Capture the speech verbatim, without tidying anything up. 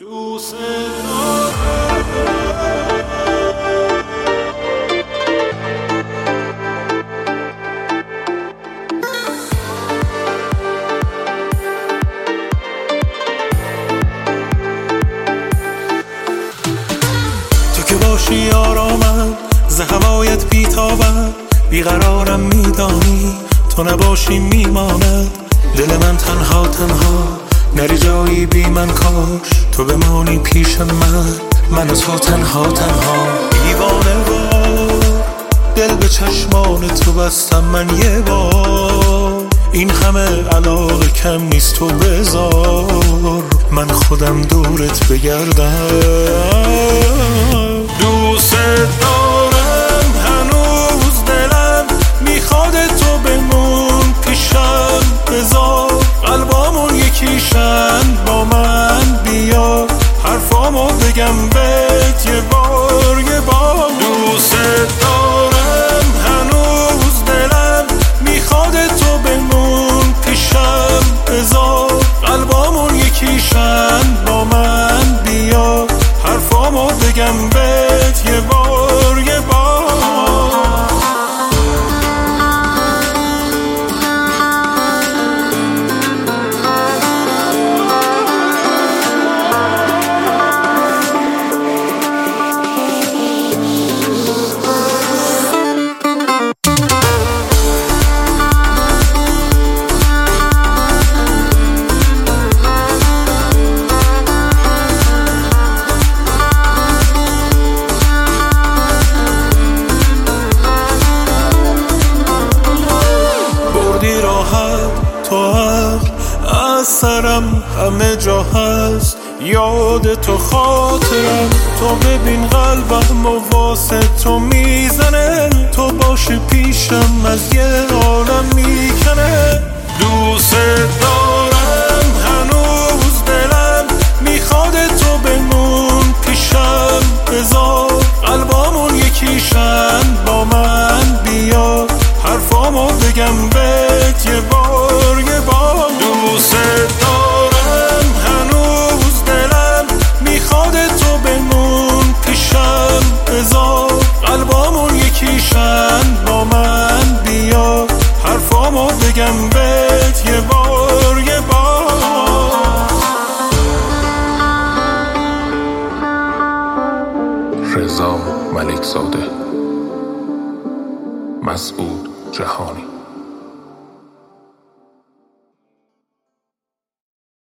تو که باشی آرامم، ز هوایت بیتابم، بیقرارم میدانی، تو نباشی میماند دل من تنها تنها، نری جایی بی من، کاش تو بمانی پیش من، من و تو تنها تنها. دیوانه وار دل به چشمان تو بستم من یه بار، این همه علاقه کم نیست، تو بذار من خودم دورت بگردم. دوست دارم هنوز دلم میخواد تو بمون پیشم، بذار قلبامون یکیشن، با من بیا حرفامو بگم بهت یه بار یه بار. دوست دارم هنوز دلم میخواد تو بمون پیشم، بذار قلبامون یکیشن، با من بیا حرفامو بگم بهت یه بار یه بار. تو حق از سرم همه جا هست، یاد تو خاطرم، تو ببین قلبم و واسه تو میزنه، تو باشه پیشم از یه عالم میکنه. دوست دارم هنوز دلم میخواد تو بمون پیشم، بذار قلبامون یکیشن، با من بیا حرفامو بگم بهت یه بار یه بار. دوست دارم هنوز دلم میخواد تو بمون پیشم، بذار قلبامون یکیشن، با من بیا حرفامو بگم بهت یه بار یه بار. رضا ملک‌زاده، مسعود جهانی.